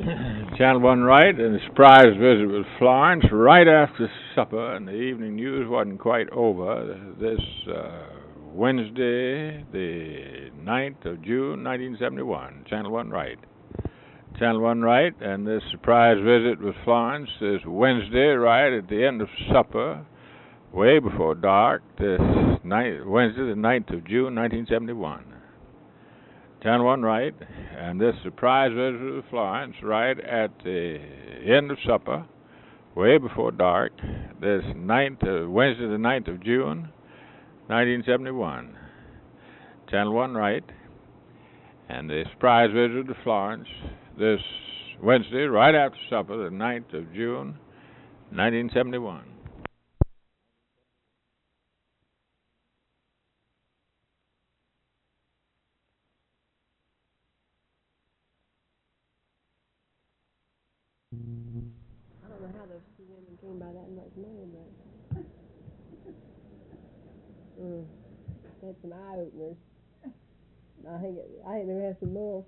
Channel 1 right, and a surprise visit with Florence right after supper, and the evening news wasn't quite over. This Wednesday, the 9th of June, 1971. Channel 1 right. Channel 1 right, and this surprise visit with Florence is Wednesday right at the end of supper, way before dark, this Wednesday, the 9th of June, 1971. Channel 1 right, and this surprise visit with Florence right at the end of supper, way before dark, this Wednesday the 9th of June, 1971. Channel 1 right, and the surprise visit to Florence this Wednesday right after supper, the 9th of June, 1971. I don't know how those two women came by that much money, but had some eye openers. I think they have some more.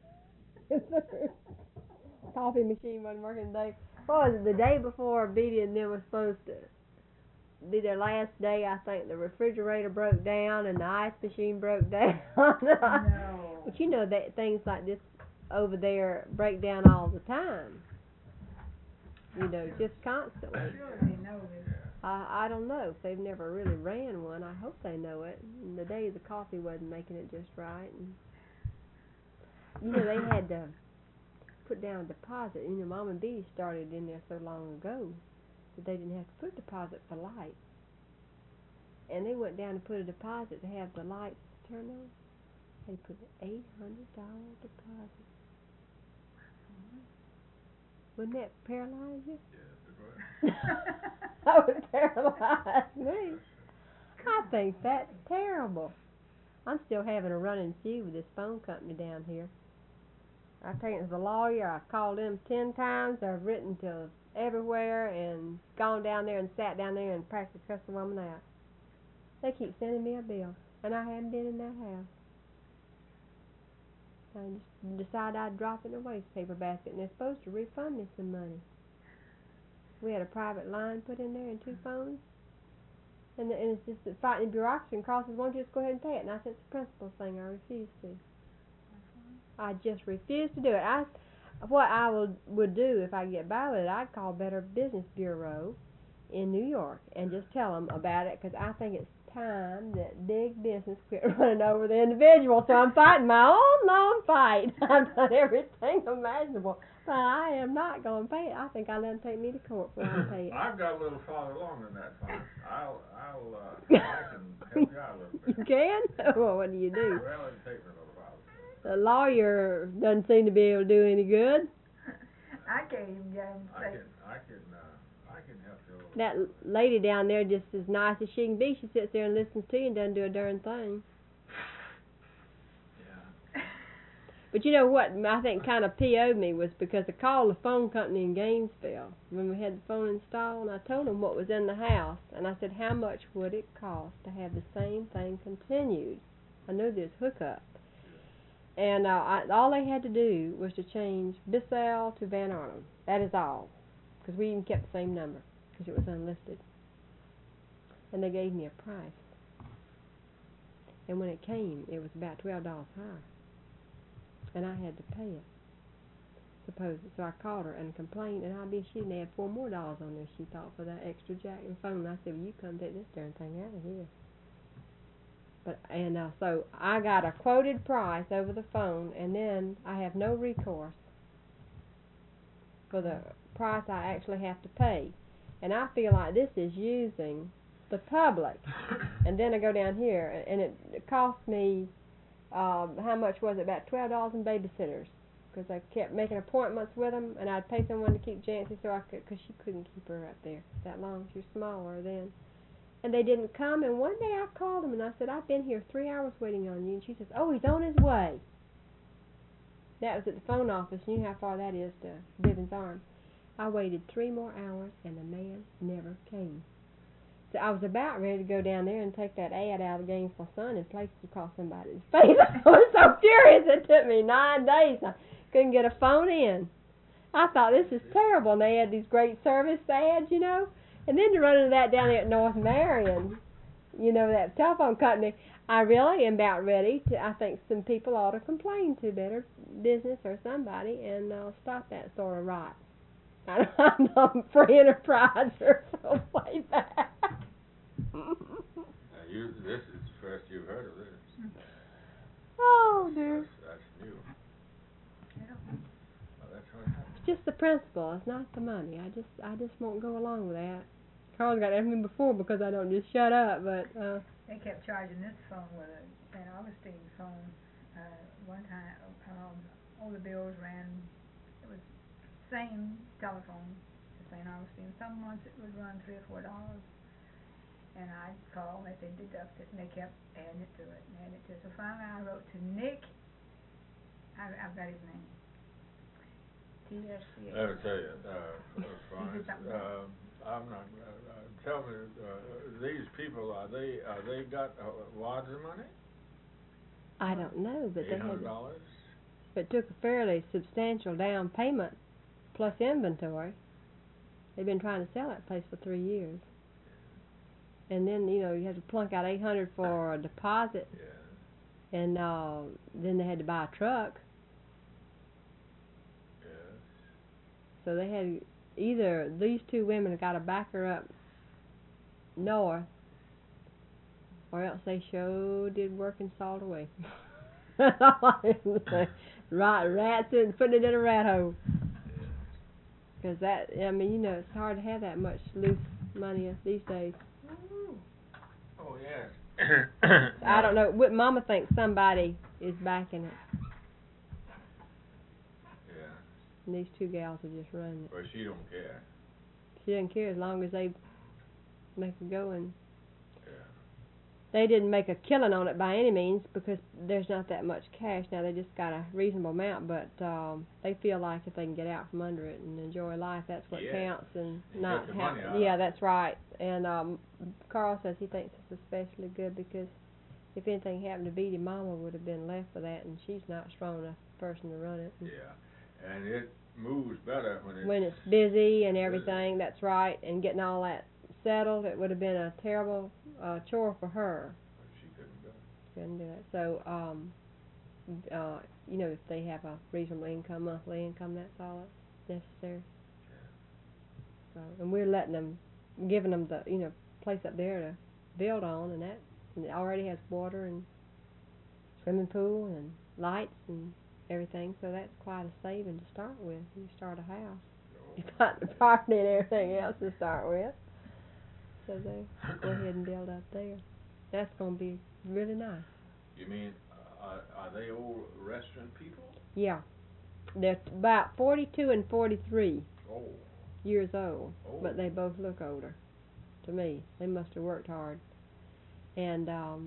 Coffee machine wasn't working today. What was it? The day before Beatty and them was supposed to be their last day. I think the refrigerator broke down and the ice machine broke down. No. But you know that things like this over there break down all the time. You know, just constantly. Sure they know this. I don't know if they've never really ran one. I hope they know it. And the day the coffee wasn't making it just right. And, you know, they had to put down a deposit. You know, Mom and Beatty started in there so long ago that they didn't have to put a deposit for lights. And they went down to put a deposit to have the lights turn on. They put an $800 deposit. Wouldn't that paralyze you? That would paralyze me. I think that's terrible. I'm still having a running feud with this phone company down here. I've taken it to the lawyer. I've called them 10 times. I've written to everywhere and gone down there and sat down there and practiced cussing the woman out. They keep sending me a bill, and I haven't been in that house. I just decided I'd drop it in a waste paper basket, and they're supposed to refund me some money. We had a private line put in there and 2 phones, and it's just fighting bureaucracy and crosses. Won't you just go ahead and pay it? And I said, it's a principle thing. I refuse to. I just refuse to do it. What I would do if I get by with it, I'd call Better Business Bureau in New York and just tell them about it, because I think it's time that big business quit running over the individual. So I'm fighting my own long fight. I've done everything imaginable, but I am not going to pay it. I think I'll let them take me to court before I pay it. I've got a little farther along than that, Fine. I can help you out a little bit. You can? Well, what do you do? Well, it'll take me a little while. The lawyer doesn't seem to be able to do any good. I can't even get him to say. I can help you a little. That lady down there just as nice as she can be. She sits there and listens to you and doesn't do a darn thing. Yeah. But you know what I think kind of PO'd me was because I called the phone company in Gainesville when we had the phone installed, and I told them what was in the house, and I said, how much would it cost to have the same thing continued? I knew this hookup. And all they had to do was to change Bissell to Van Arnhem. That is all. Because we even kept the same number, because it was unlisted. And they gave me a price. And when it came, it was about $12 higher. And I had to pay it, supposedly. So I called her and complained, and she didn't add $4 more on there, she thought, for that extra jack and phone. And I said, well, you come take this darn thing out of here. So I got a quoted price over the phone, and then I have no recourse for the price I actually have to pay. And I feel like this is using the public. And then I go down here, and it cost me, how much was it? About $12 in babysitters, because I kept making appointments with them, and I'd pay someone to keep Jancy because she couldn't keep her up there that long. She was smaller then. And they didn't come, and one day I called them, and I said, I've been here 3 hours waiting on you. And she says, oh, he's on his way. That was at the phone office. You know how far that is to Bivens Arms. I waited 3 more hours, and the man never came. So I was about ready to go down there and take that ad out of the Gainesville Sun and place it across somebody's face. I was so furious. It took me 9 days. I couldn't get a phone in. I thought, this is terrible. And they had these great service ads, you know. And then to run into that down there at North Marion, you know, that telephone company, I really am about ready to, I think some people ought to complain to Better Business or somebody and stop that sort of rot. I'm a free enterprise or something like that. This is the first you've heard of this. Oh, dear. That's new. Yeah. Well, that's what happened. It's just the principle. It's not the money. I just won't go along with that. Carl's got everything before because I don't just shut up, but They kept charging this phone with a St. Augustine phone. One time, all the bills ran. It was same telephone as St. Augustine. Some months it would run $3 or $4, and I'd call and they said deduct it, and they kept adding it to it and adding it to it. So finally, I wrote to Nick. I've got his name. TSC. Let me tell you, Florence, something. I'm not. Tell me, these people they got wads of money? I don't know. But they had, $800. but took a fairly substantial down payment plus inventory. They've been trying to sell that place for 3 years, and then you know you had to plunk out $800 for a deposit, Yeah. and then they had to buy a truck. Yes. So they had either these two women got to back her up north, or else they sure did work and salt away. That's all I can say. Right, rats in, putting it in a rat hole. Because that, I mean, you know, it's hard to have that much loose money these days. Oh yes. I don't know. Mama thinks somebody is backing it. Yeah. And these two gals are just running it. Well, she don't care. She doesn't care as long as they make a go. And Yeah. they didn't make a killing on it by any means because there's not that much cash. Now they just got a reasonable amount, but they feel like if they can get out from under it and enjoy life, that's what Yeah. counts, and You not get the money have. out Yeah, of it. that's right. And Carl says he thinks it's especially good because if anything happened to Beatty, Mama would have been left for that, and she's not a strong enough person to run it. Yeah. And it moves better When it's busy and everything, that's right, and getting all that settled, it would have been a terrible chore for her. She couldn't do it. Couldn't do that. So, you know, if they have a reasonable income, monthly income, that's all that's necessary. So, and we're letting them, giving them the, you know, place up there to build on, and that and it already has water and swimming pool and lights and everything. So that's quite a saving to start with. You start a house, you got the property and everything else to start with. So they go ahead and build up there. That's going to be really nice. You mean, are they old restaurant people? Yeah, they're about 42 and 43 Oh. years old, Oh. but they both look older to me. They must have worked hard, and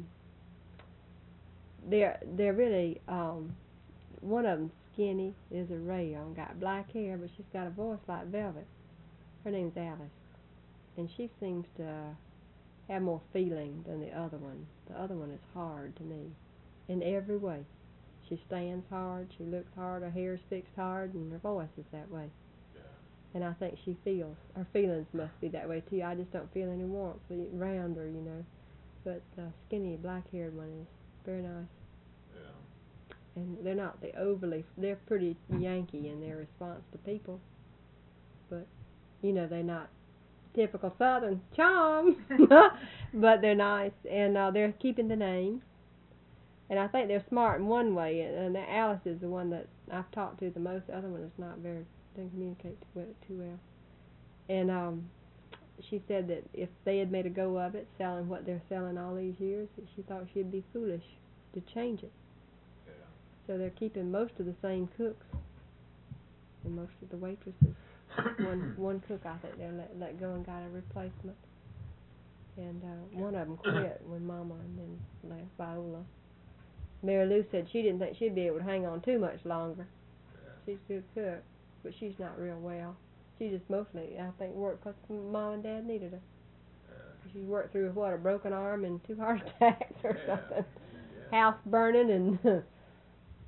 they're really one of them's skinny, is a rayon, got black hair, but she's got a voice like velvet. Her name's Alice, and she seems to have more feeling than the other one. The other one is hard to me in every way. She stands hard, she looks hard, her hair's fixed hard, and her voice is that way. Yeah. And I think she feels, her feelings must be that way too. I just don't feel any warmth around her, you know. But the skinny, black-haired one is very nice. Yeah. And they're not the overly, they're pretty Yankee in their response to people. But, you know, they're not typical Southern charm, but they're nice. And they're keeping the name. And I think they're smart in one way. And Alice is the one that I've talked to the most. The other one is not very, doesn't communicate too well. And she said that if they had made a go of it, selling what they're selling all these years, that she thought she'd be foolish to change it. Yeah. So they're keeping most of the same cooks and most of the waitresses. one cook I think they let go and got a replacement. And one of them quit when Mama and then left, Viola. Mary Lou said she didn't think she'd be able to hang on too much longer. Yeah. She's a good cook, but she's not real well. She just mostly, I think, worked because Mom and Dad needed her. She worked through, what, a broken arm and 2 heart attacks or something. Yeah. House burning and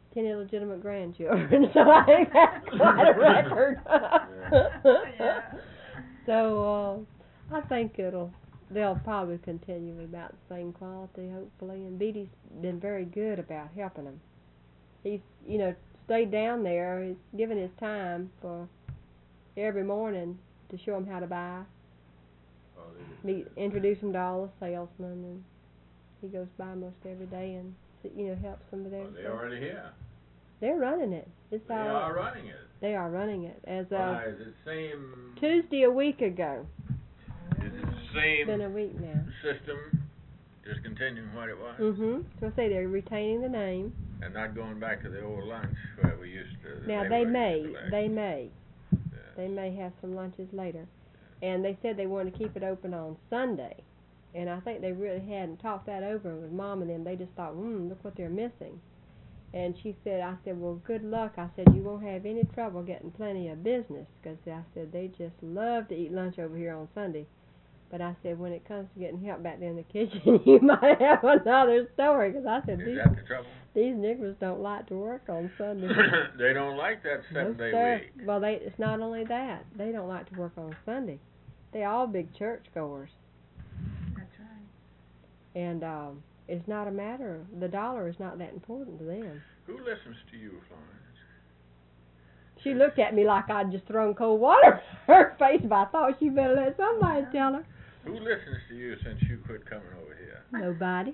10 illegitimate grandchildren, so I think that's quite a record. Yeah. So, I think they'll probably continue about the same quality, hopefully, and Beatty's been very good about helping them. He's, stayed down there, he's given his time for every morning to show them how to buy, introduce them to all the salesmen, and he goes by most every day and, helps them with everything. They're already here. They're running it. They are running it. They are running it. As of Why, is it same... Tuesday a week ago. Is it the same... It's been a week now. System, just continuing what it was? Mm-hmm. So I say they're retaining the name. And not going back to the old lunch where we used to... Now, they may have some lunches later. And they said they wanted to keep it open on Sunday. And I think they really hadn't talked that over with Mom and them. They just thought, look what they're missing. And I said, well, good luck. I said, you won't have any trouble getting plenty of business. Because I said, they just love to eat lunch over here on Sunday. But I said, when it comes to getting help back there in the kitchen, you might have another story. Because I said, Is that the trouble? These niggers don't like to work on Sunday. They don't like that 7-day week. Well, it's not only that. They don't like to work on Sunday. They all big church goers. That's right. And it's not a matter. The dollar is not that important to them. Who listens to you, Florence? She looked at me like I'd just thrown cold water in her face, but I thought she better let somebody tell her. Who listens to you since you quit coming over here? Nobody.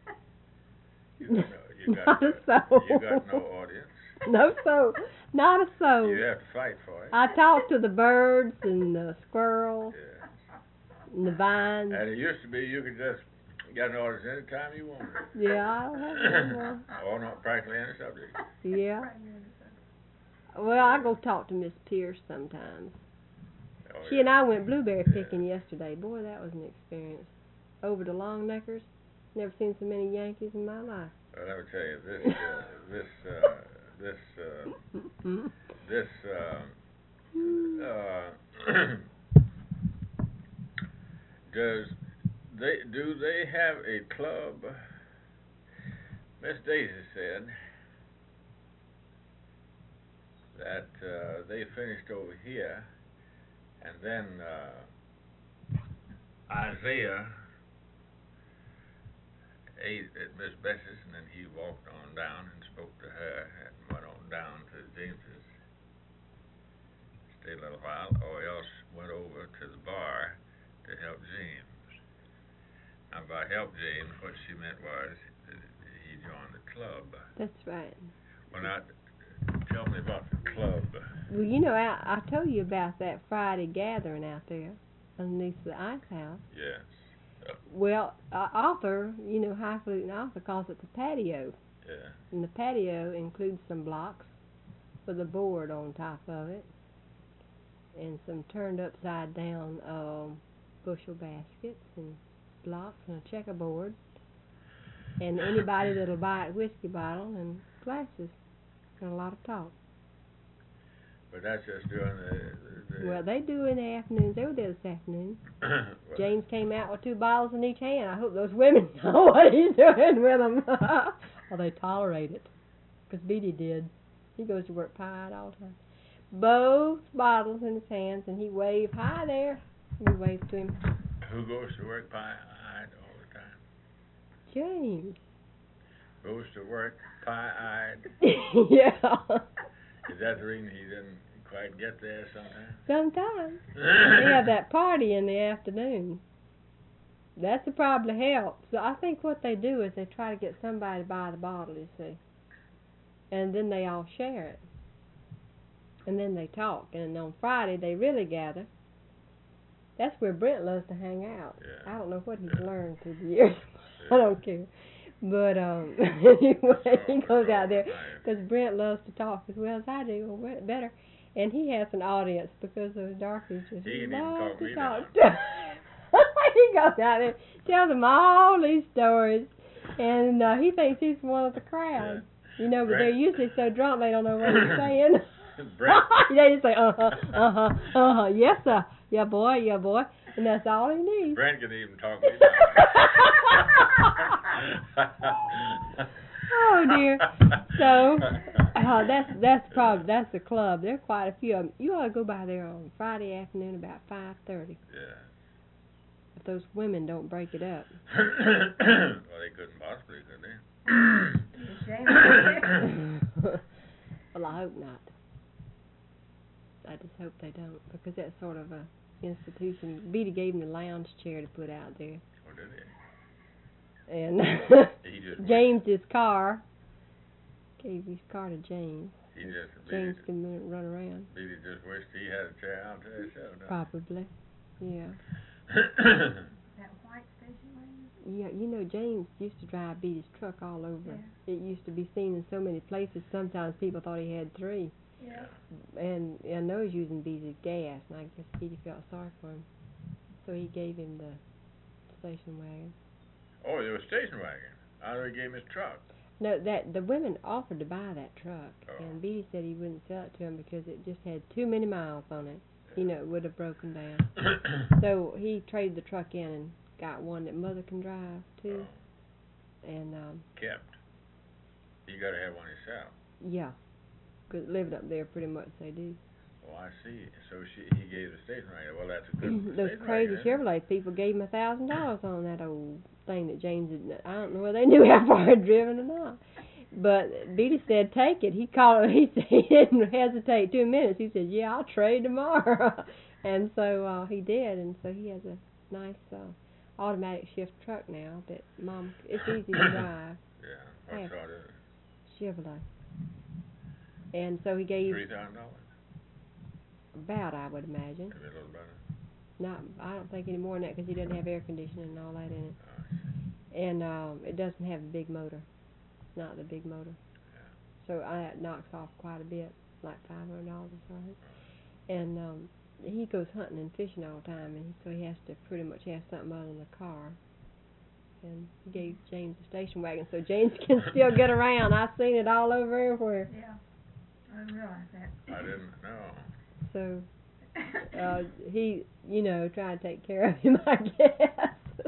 You got not a soul. You got no audience. No soul. Not a soul. You have to fight for it. I talk to the birds and the squirrels and the vines. And it used to be you could just get an audience anytime you wanted. Yeah, I don't have no more. Or not practically any subject. Yeah. Well, I go talk to Miss Pierce sometimes. Oh, She and I went blueberry picking yesterday. Boy, that was an experience. Over to Long Neckers. Never seen so many Yankees in my life. Well, let me tell you, do they have a club? Miss Daisy said that they finished over here, and then Isaiah ate at Miss Bess's, and then he walked on down and spoke to her and went on down to James's, stayed a little while, or else went over to the bar to help James. Now, by help James, what she meant was he joined the club. That's right. Well, now, tell me about the club. Well, I told you about that Friday gathering out there underneath the ice house. Yes. Well, Arthur, Highfalutin Arthur calls it the patio. Yeah. And the patio includes some blocks with a board on top of it and some turned upside down bushel baskets and blocks and a checkerboard and anybody that'll buy a whiskey bottle and glasses and a lot of talk. But that's just during the Well, they do in the afternoons. They were there this afternoon. well, James came out with 2 bottles in each hand. I hope those women know what he's doing with them. Well, they tolerate it. Because Beatty did. He goes to work pied all the time. Both bottles in his hands, and he waved, "Hi there." We waved to him. who goes to work pie-eyed all the time? James. Goes to work pie-eyed? Yeah. Is that the reason he didn't quite get there sometimes? Sometimes. They have that party in the afternoon. That's the probably help. So I think what they do is they try to get somebody to buy the bottle, you see. And then they all share it. And then they talk. And on Friday they really gather. That's where Brent loves to hang out. Yeah. I don't know what he's learned through the years. I don't care. But anyway, he goes out there because Brent loves to talk as well as I do, or better. And he has an audience because those darkies just love to talk. He goes out there, tells them all these stories, and he thinks he's one of the crowd. Yeah. You know, but they're usually so drunk they don't know what he's saying. Brent. They just say, yes sir, yeah boy, and that's all he needs. Brent can even talk. Oh dear. So, that's the club. There are quite a few of them. You ought to go by there on Friday afternoon about 5:30. Yeah. If those women don't break it up. Well, they couldn't possibly, could they? Is James there? Well, I hope not. I just hope they don't, because that's sort of a institution. Beatty gave him the lounge chair to put out there. Oh, did he? And He just James's car. Gave his car to James. He just James can run around. Beatty just wished he had a chair out to himself. Probably. Yeah. That white station wagon? Yeah, you know, James used to drive Beatty's truck all over. Yeah. It used to be seen in so many places, sometimes people thought he had 3. Yeah. And I know he's using Beatty's gas, and I guess Beatty felt sorry for him. So he gave him the station wagon. Oh, it was station wagon. I thought he gave him his truck. No, that the women offered to buy that truck, Oh. and Beatty said he wouldn't sell it to him because it just had too many miles on it. You know, it would have broken down. So he traded the truck in and got one that Mother can drive too. Oh. And Kept. You got to have one yourself. yeah, 'cause living up there pretty much they do. Oh, I see. So he gave the station wagon. Well, that's a good Those station crazy wagon, isn't it? Chevrolet people gave him $1,000 on that old thing that James had. I don't know whether they knew how far he'd driven or not. But Beatty said, take it. He called. He said he didn't hesitate 2 minutes. He said, yeah, I'll trade tomorrow. And so he did. And so he has a nice automatic shift truck now that Mom. It's easy to drive. Yeah. What sort is it? Chevrolet. And so he gave $3,000. about, I would imagine. Maybe a little better. Not, I don't think any more than that because he doesn't have air conditioning and all that in it. Oh, And it doesn't have a big motor. Not the big motor. Yeah. So it knocks off quite a bit, like $500 or something. And he goes hunting and fishing all the time, and so he has to pretty much have something other than a car. And he gave James a station wagon so James can still get around. I've seen it all over everywhere. Yeah. I didn't realize that. I didn't know. So he, you know, trying to take care of him, I guess.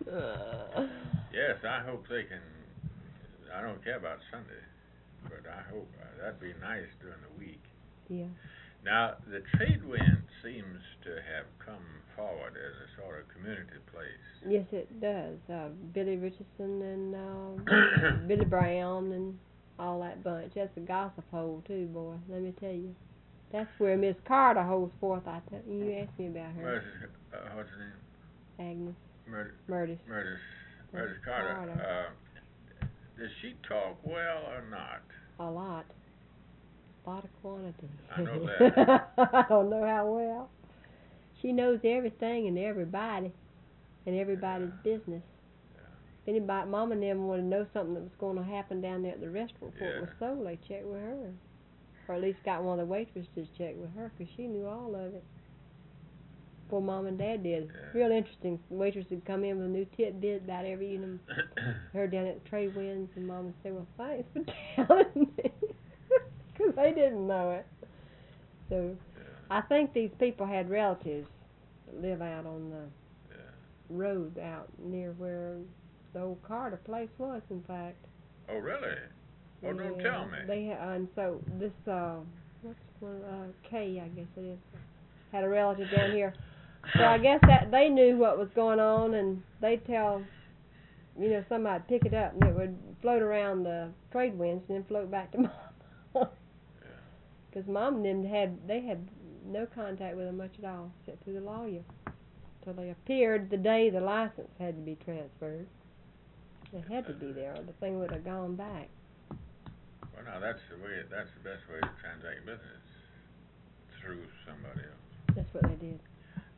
Yes, I hope they can. I don't care about Sunday, but I hope that'd be nice during the week. Yeah. Now, the trade wind seems to have come forward as a sort of community place. Yes, it does. Billy Richardson and Billy Brown and all that bunch. That's a gossip hole too, boy. Let me tell you. That's where Miss Carter holds forth. You asked me about her. What's her name? Agnes. Murdis Murdis Carter. Does she talk well or not? A lot. A lot of quantity. I know that. I don't know how well. She knows everything and everybody and everybody's business. If anybody, Mom and them wanted to know something that was going to happen down there at the restaurant before it was sold, they checked with her. Or at least got one of the waitresses to check with her because she knew all of it. Before Mom and Dad did. Yeah. Real interesting. The waitress would come in with a new tidbit about every evening. Heard down at the Trade Winds, and Mom would say, well, thanks for telling me. Because they didn't know it. So, I think these people had relatives that live out on the road out near where the old Carter place was, in fact. Oh, really? Oh, don't tell me. They and so this what's one Kay, I guess it is, had a relative down here. So I guess that they knew what was going on, and they'd tell, you know, somebody pick it up, and it would float around the trade winds and then float back to Mom. Because Mom and them had no contact with them much at all, except through the lawyer, till they appeared the day the license had to be transferred. They had to be there, or the thing would have gone back. Well, now that's the best way to transact business, through somebody else. That's what they did.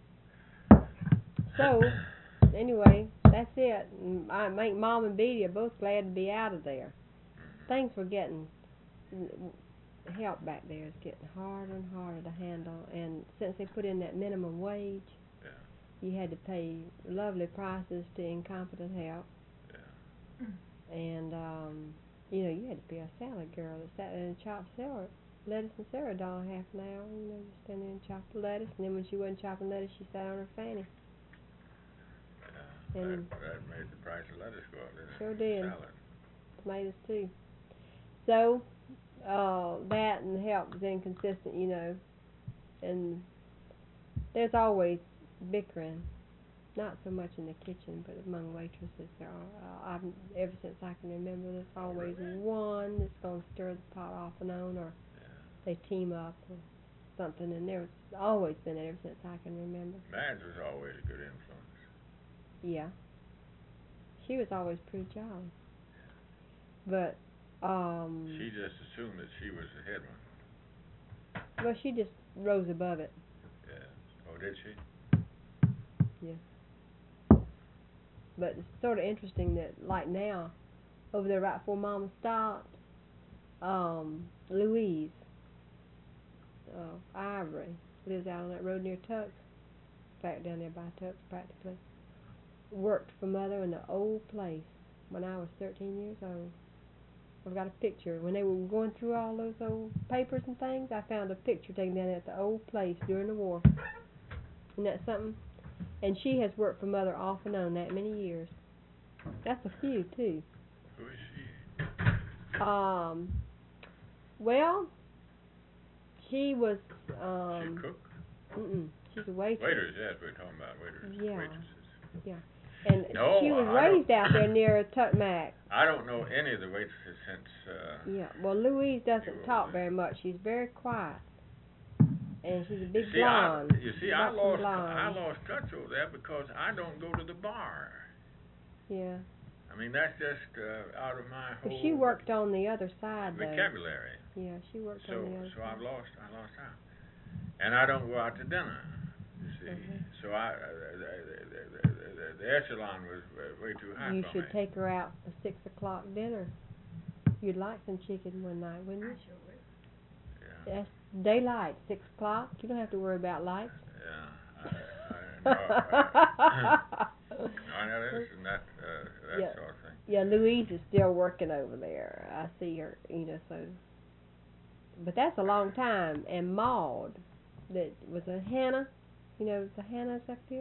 So, anyway, that's it. And I think Mom and Beatty are both glad to be out of there. Things were getting, help back there is getting harder and harder to handle. And since they put in that minimum wage, you had to pay lovely prices to incompetent help. And, you know, you had to be a salad girl that sat there and chopped lettuce and celery all half an hour. You know, just stand there and chop the lettuce. And then when she wasn't chopping lettuce, she sat on her fanny. And that made the price of lettuce go up, didn't it? Sure did. Salad. tomatoes too. So, that and the help was inconsistent, you know, and there's always bickering. Not so much in the kitchen, but among waitresses there are. Ever since I can remember, there's always one that's going to stir the pot off and on, or they team up or something. And there's always been ever since I can remember. Madge was always a good influence. Yeah, she was always pretty jolly. But She just assumed that she was the head one. well, she just rose above it. Yeah. Oh, did she? Yeah. But it's sort of interesting that, like now, over there right before Mama stopped, Louise, Ivory, lives out on that road near Tuck's, back down there by Tuck's practically, worked for Mother in the old place when I was 13 years old. I've got a picture. When they were going through all those old papers and things, I found a picture taken down at the old place during the war. Isn't that something? And she has worked for Mother off and on that many years. That's a few, too. Who is she? Well, she was, She a cook? she's a waitress. Waiters, yes, we're talking about waiters. Yeah. Waitresses. Yeah. And No, she was I raised out there near Tuckmack. I don't know any of the waitresses since, Yeah. Well, Louise doesn't you talk were- very much. She's very quiet. And she's a big you see, I blonde. lost Blonde. touch over there because I don't go to the bar. Yeah. I mean, that's just out of my But whole she worked on the other side, though. vocabulary. Yeah, she worked So, on the other so side. I lost out, and I don't go out to dinner. You see, Mhm. so the echelon was way too high You for should me. take her out for 6 o'clock dinner. You'd like some chicken one night, wouldn't I you? sure would. Yeah, That's daylight, 6 o'clock. You don't have to worry about lights. yeah. I know this and that Yeah. sort of thing. Yeah, Louise is still working over there. I see her, you know, so. But that's a long time. And Maud, that was a Hannah, you know, the Hannahs up here.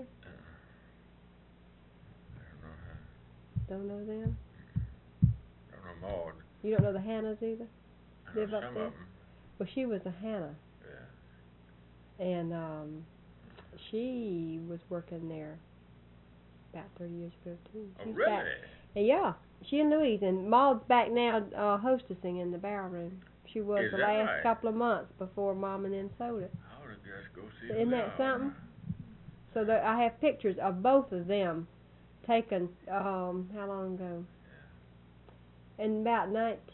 I don't know her. Don't know them? Don't know Maud. You don't know the Hannahs either? I know Live up some there? of them. Well, she was a Hannah, Yeah. and she was working there about 30 years ago too. Oh, She's really? back. And yeah, she and Louise, and Maud's back now hostessing in the barrel room. She was Is the that last right? couple of months before Mom and them sold it. I ought to just go see Isn't them that now. something? So I have pictures of both of them taken, how long ago? In about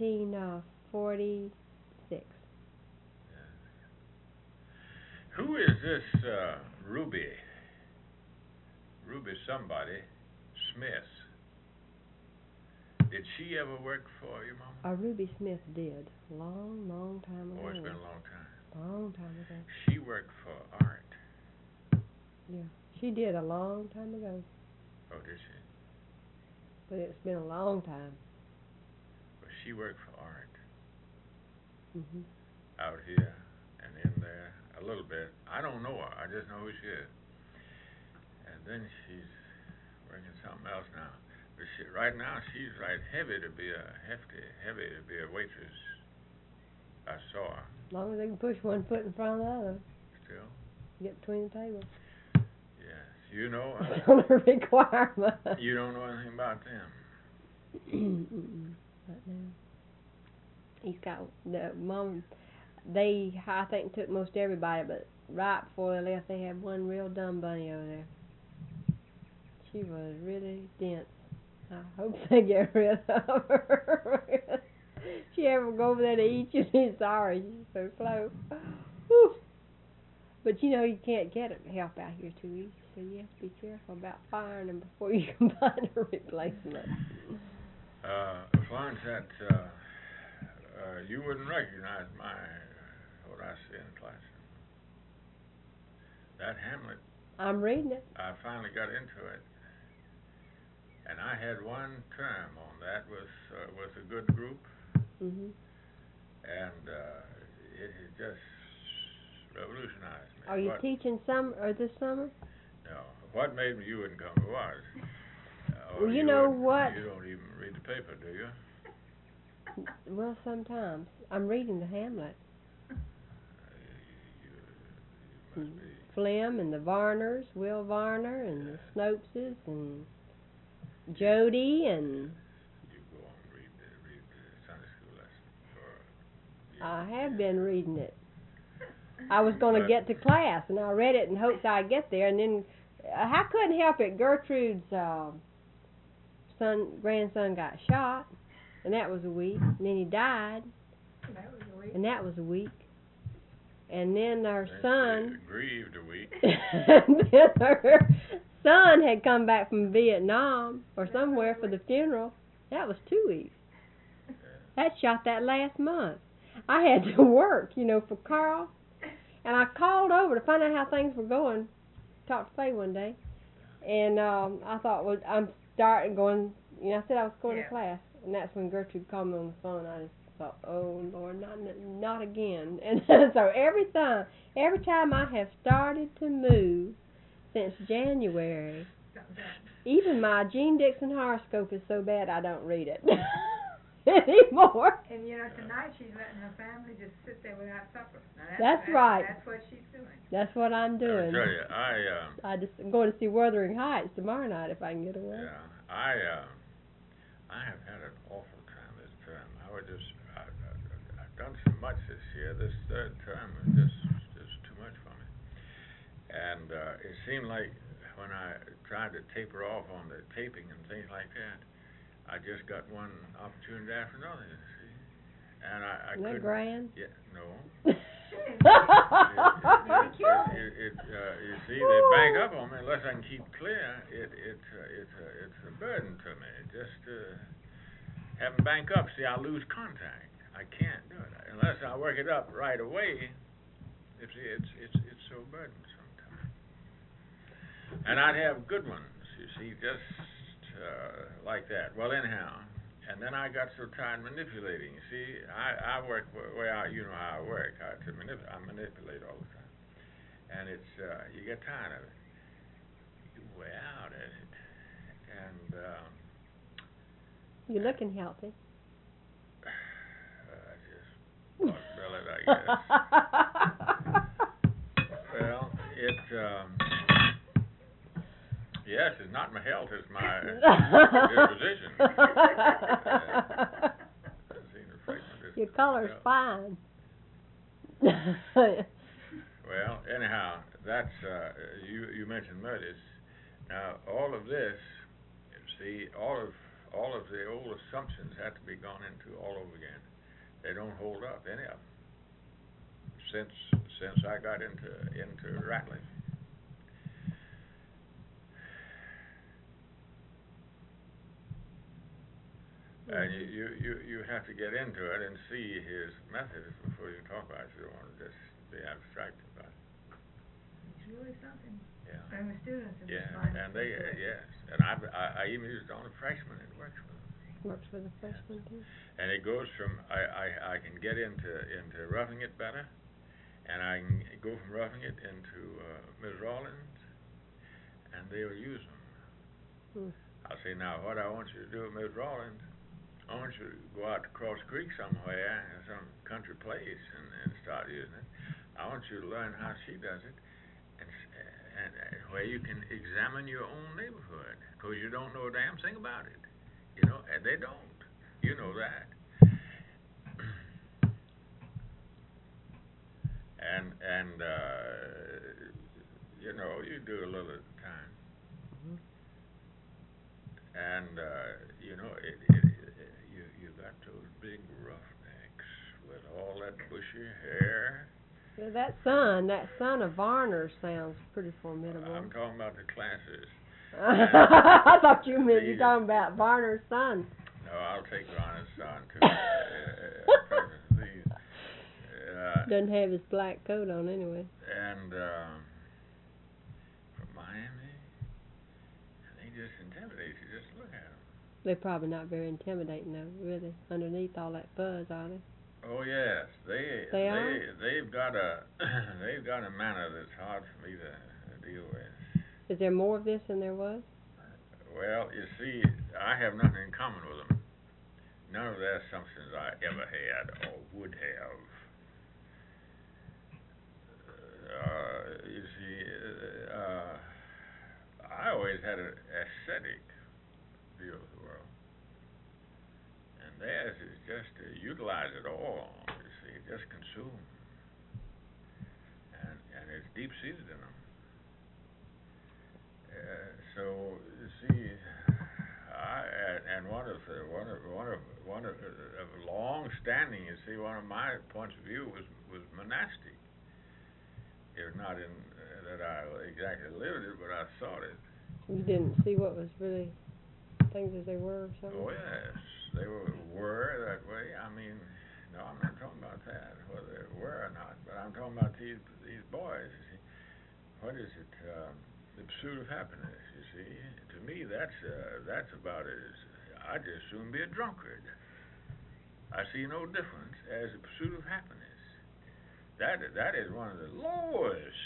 1946. Who is this Ruby? Ruby somebody, Smith. Did she ever work for you, Mama? Ruby Smith did. Long time ago. Oh, it's been a long time. Long time ago. She worked for Art. Yeah. She did a long time ago. Oh, did she? But it's been a long time. Well, she worked for Art Mhm. out here and in there a little bit. I don't know her. I just know who she is. And then she's working something else now. But right now she's right heavy to be a waitress. I saw her. As long as they can push one foot in front of the other, Still? get between the tables. Yes. You know, That's on a requirement. you don't know anything about them. Not now. He's got the Mom. They, I think, took most everybody, but right before they left, they had one real dumb bunny over there. She was really dense. I hope they get rid of her. She ever go over there to eat, you'd be sorry. She's so slow. Whew. But you know, you can't get help out here too easy, so you have to be careful about firing them before you can find a replacement. Florence, that you wouldn't recognize what I see in the classroom. That Hamlet, I'm reading it. I finally got into it, and I had one term on that with a good group, Mhm. and it has just revolutionized me. Are you teaching this summer? No, what made me? You wouldn't come was. Well, you know what? You don't even read the paper, do you? Well, sometimes. I'm reading the Hamlet. You must be. Flem and the Varners, Will Varner and the Snopeses and Jody and... You go on and read the Sunday school lesson. I have been reading it. I was going to get to class, and I read it in hopes I'd get there, and then I couldn't help it. Gertrude's grandson got shot, and that was a week. And then he died, That was a week. and that was a week. And then our son... Grieved a week. And then her son had come back from Vietnam or somewhere for the funeral. That was 2 weeks. That shot that last month. I had to work, for Carl. And I called over to find out how things were going. Talked to Faye one day. And I thought, well, I'm starting going, I said I was going to class. And that's when Gertrude called me on the phone. I just thought, oh, Lord, not again. And so every time I have started to move since January, even my Jean Dixon horoscope is so bad I don't read it anymore. And tonight she's letting her family just sit there without supper. Now That's right. That's what she's doing. That's what I'm doing. I tell you, I'm going to see Wuthering Heights tomorrow night if I can get away. yeah, I have had an awful time this term. I've done so much this year. This third term was just too much for me. And it seemed like when I tried to taper off on the taping and things like that, I just got one opportunity after another, you see. And I Isn't that couldn't. grand? Yeah, no. Cute. You see, they bank up on me unless I can keep clear. It's a burden to me. Just have them bank up. See, I lose contact. I can't do it unless I work it up right away. You see, it's so burdensome to me. And I'd have good ones. You see, just like that. Well, anyhow. And then I got so tired manipulating. You see, I work how I work. I manipulate all the time, and it's you get tired of it. You wear out at it, and You're looking healthy. I just potbelly it, I guess. Well, yes, it's not my health, it's my disposition. Your color's fine. Well, anyhow, that's you mentioned murders. Now, all of this, see, all of the old assumptions have to be gone into all over again. They don't hold up, any of them. Since I got into rattling. And you have to get into it and see his methods before you talk about it. You don't want to just be abstract about it. It's really something. Yeah. And the students are Yeah, responding. and they yes, and I even used it on a freshman. It works for them. Works for the freshman too. And it goes from I can get into roughing it better, and I can go from roughing it into Ms. Rawlins, and they'll use them. I'll say, now what I want you to do with Ms. Rawlins, I want you to go out to Cross Creek somewhere, in some country place, and start using it. I want you to learn how she does it, and where you can examine your own neighborhood, because you don't know a damn thing about it. And they don't. You know that. And you do a little at a time. And you got those big roughnecks with all that bushy hair. Yeah, that son of Varner sounds pretty formidable. I'm talking about the classes. I thought you meant you're talking about Varner's son. No, I'll take Varner's son too. Doesn't have his black coat on anyway. And from Miami, they just intimidate you. Just look at them. They're probably not very intimidating though, really. Underneath all that fuzz, are they? Oh yes, they've got a manner that's hard for me to deal with. Is there more of this than there was? Well, you see, I have nothing in common with them. none of the assumptions I ever had or would have. You see, I always had an ascetic view of the world, and theirs is just to utilize it all. You see, just consume, and it's deep seated in them. So you see, and one of long standing. You see, one of my points of view was monastic. It was not in that I exactly lived it, but I thought it. You didn't see what was really things as they were or something? Oh yes, they were that way. I mean, no, I'm not talking about that, whether they were or not. But I'm talking about these boys. You see, what is it? The pursuit of happiness. You see, to me, that's about it. I'd just soon be a drunkard. I see no difference as the pursuit of happiness. That is one of the lowest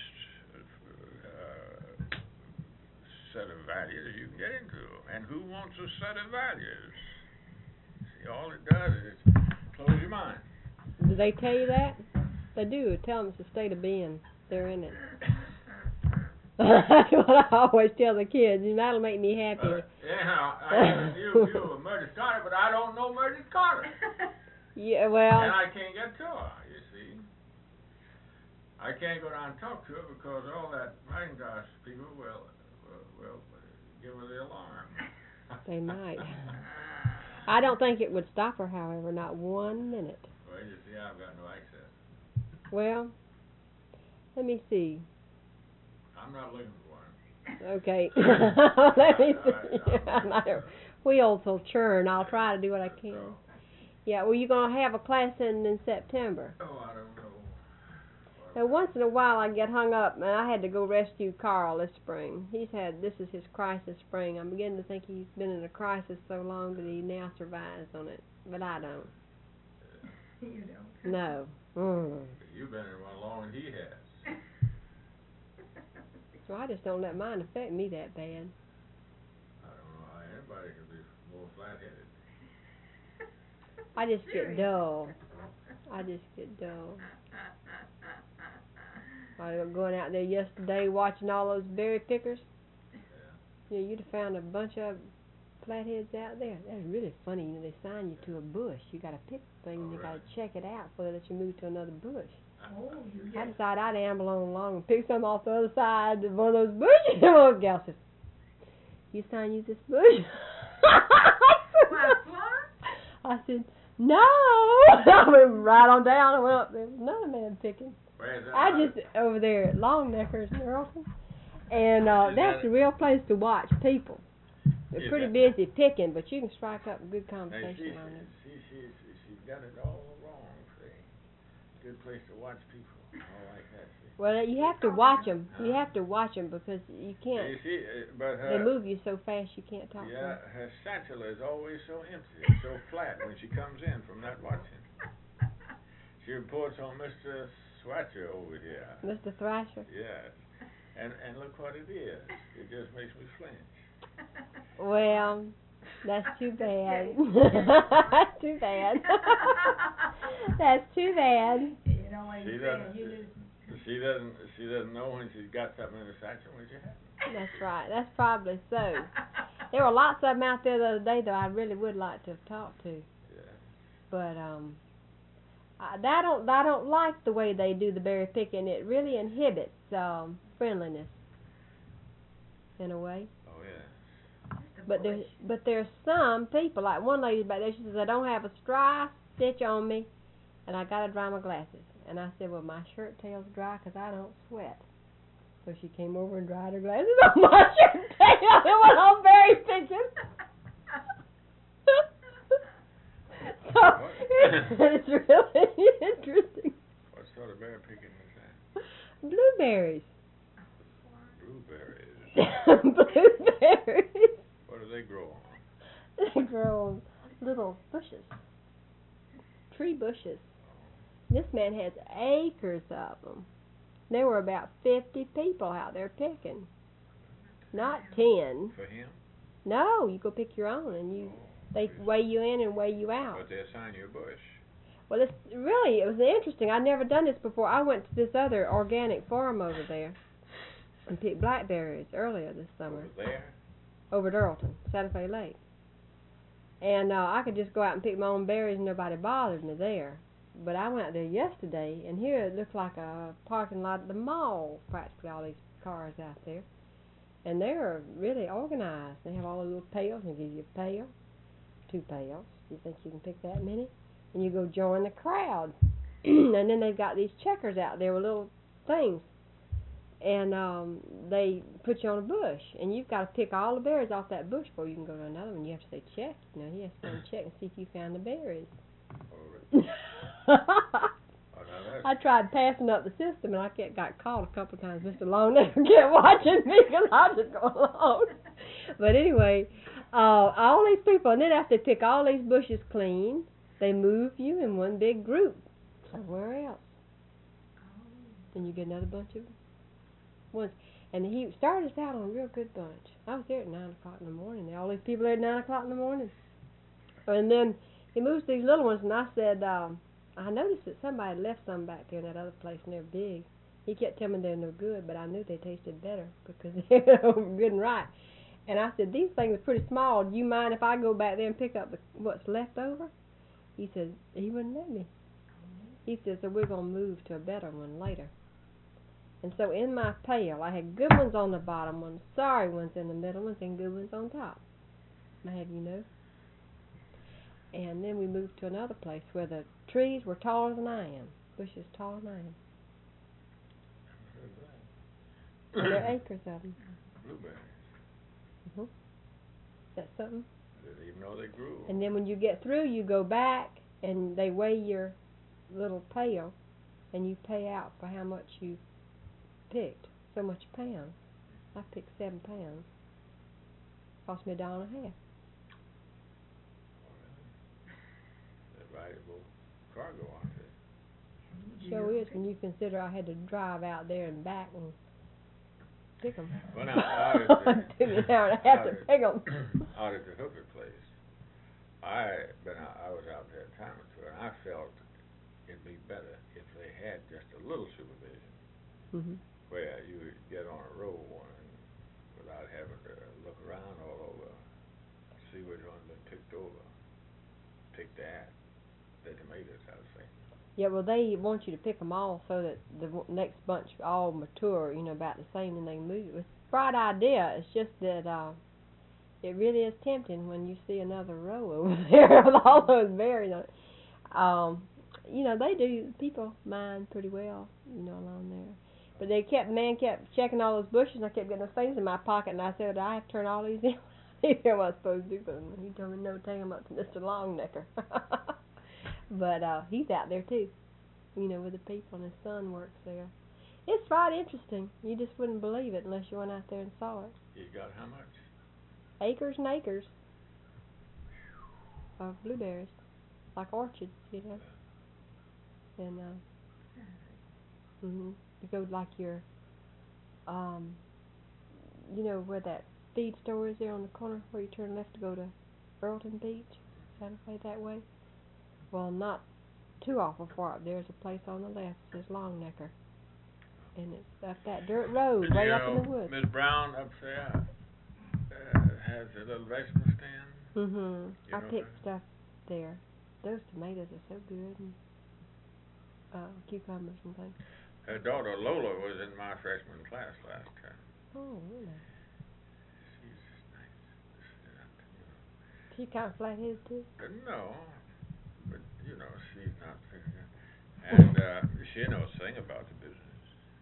set of values you can get into. And who wants a set of values? See, all it does is close your mind. Do they tell you that? They do. Tell them it's a state of being. They're in it. That's what I always tell the kids. That'll make me happy. You a Murder Carter, but I don't know Murder Carter. Yeah, well. And I can't get to her, you see. I can't go down and talk to her because all that Macintosh people will give her the alarm. They might. I don't think it would stop her, however, not 1 minute. Well, you see, I've got no access. Well, let me see. I'm not looking for one. Okay. Let me see. Wheels will churn. I'll try to do what I can. So, yeah, well, you're going to have a class in September. oh, I don't know. Now, once in a while I get hung up, and I had to go rescue Carl this spring. This is his crisis spring. I'm beginning to think he's been in a crisis so long that he now survives on it. But I don't. You don't. No. You've been in one longer than he has. So I just don't let mine affect me that bad. I don't know how anybody can be more flat-headed. I just get dull. I just get dull. I was going out there yesterday watching all those berry pickers. Yeah, you'd have found a bunch of flatheads out there. That's really funny. You know, they sign you to a bush. You got to pick the thing, and you got to check it out before they let you move to another bush. Oh, you I get decided I'd amble on along and pick some off the other side of one of those bushes. And one gal said, "You sign you this bush?" I said, "No." I went right on down and went up there. Another man picking. Where is that? I just over there at Longneckers in Earlton, and that's a real place to watch people. They're pretty busy picking, but you can strike up a good conversation on it. She's got it all wrong. See, good place to watch people. All like that. See. Well, you have to watch them. You have to watch them because you can't. You see, but They move you so fast you can't talk to them. her satchel is always so empty, so flat when she comes in from not watching. She reports on Mr. Swatcher over here. Mr. Thrasher. Yes. And look what it is. It just makes me flinch. Well, that's too bad. That's too bad. That's too bad. You know what you're saying. You just. She doesn't know when she's got something in the satchel when she hasn't. That's right. That's probably so. There were lots of them out there the other day that I really would like to have talked to. Yeah. But I don't like the way they do the berry picking. It really inhibits friendliness in a way. Oh yeah. But there's some people, like one lady back there, she says, "I don't have a dry stitch on me, and I gotta dry my glasses." And I said, "Well, my shirt tail's dry 'cause I don't sweat." So she came over and dried her glasses on my shirt tail. It went on berry picking. So it's really interesting. What sort of berry picking is that? Blueberries. Blueberries. Blueberries. What do they grow on? They grow on little bushes, tree bushes. This man has acres of them. There were about 50 people out there picking. Not 10. For him? No, you go pick your own, and They weigh you in and weigh you out. But they assign you a bush. Well, it was interesting. I'd never done this before. I went to this other organic farm over there and picked blackberries earlier this summer. Over there? Over at Earlton, Santa Fe Lake. And I could just go out and pick my own berries and nobody bothered me there. But I went out there yesterday, and here it looked like a parking lot at the mall, practically all these cars out there. And they're really organized. They have all the little pails, and they give you a pail, 2 pails. You think you can pick that many? And you go join the crowd. And then they've got these checkers out there with little things. And they put you on a bush, and you've got to pick all the berries off that bush before you can go to another one. You have to say check. You know, you have to go and check and see if you found the berries. I tried passing up the system, and I got caught a couple of times. Mr. Longnecker kept watching me because I was just going along. But anyway, all these people, and then after they pick all these bushes clean, they move you in one big group somewhere else. Then you get another bunch of ones. And he started us out on a real good bunch. I was there at 9 o'clock in the morning. All these people there at 9 o'clock in the morning. And then he moves these little ones, and I said, I noticed that somebody had left some back there in that other place, and they're big. He kept telling me they're no good, but I knew they tasted better because they're good and right. And I said, these things are pretty small. Do you mind if I go back there and pick up what's left over? He said, he wouldn't let me. He said, so we're going to move to a better one later. And so in my pail, I had good ones on the bottom ones, sorry ones in the middle ones, and good ones on top. I have you know. And then we moved to another place where the trees were taller than I am, bushes taller than I am. And there are acres of them. Blueberries. That's something. Didn't even know they grew. And then when you get through, you go back and they weigh your little pail, and you pay out for how much you picked. So much a pound. I picked 7 pounds. Cost me $1.50. Valuable cargo, aren't they? Sure is when you consider I had to drive out there and back and pick them. Well, now, out at Took me an hour and a half to pick them. Out at the Hooker place, I was out there a time or two, and I felt it'd be better if they had just a little supervision, where you would get on a row and without having to look around all over, see which one's been picked over, pick that. The tomatoes, I was thinking. Yeah, well, they want you to pick them all so that the next bunch all mature, you know, about the same, and they move. It's a bright idea. It's just that it really is tempting when you see another row over there with all those berries on it. You know, people mind pretty well, you know, along there. But man kept checking all those bushes, and I kept getting those things in my pocket, and I said, I have to turn all these in. He didn't what I was supposed to do, but he told me, no, take them up to Mr. Longnecker. But he's out there too, you know, with the people, and his son works there. It's right interesting. You just wouldn't believe it unless you went out there and saw it. You got how much? Acres and acres of blueberries, like orchards, you know. And you go like your, you know, where that feed store is there on the corner where you turn left to go to Earlton Beach, Santa Fe that way. Well, not too awful far up. There's a place on the left that says Longnecker, and it's up that dirt road, way up in the woods. Miss Brown up there has a little vegetable stand. I picked stuff there. Those tomatoes are so good, and cucumbers and things. Her daughter Lola was in my freshman class last time. Oh, really? She's nice. She kind of flat-headed too. No. But, you know, she's not figuring. And she knows a thing about the business.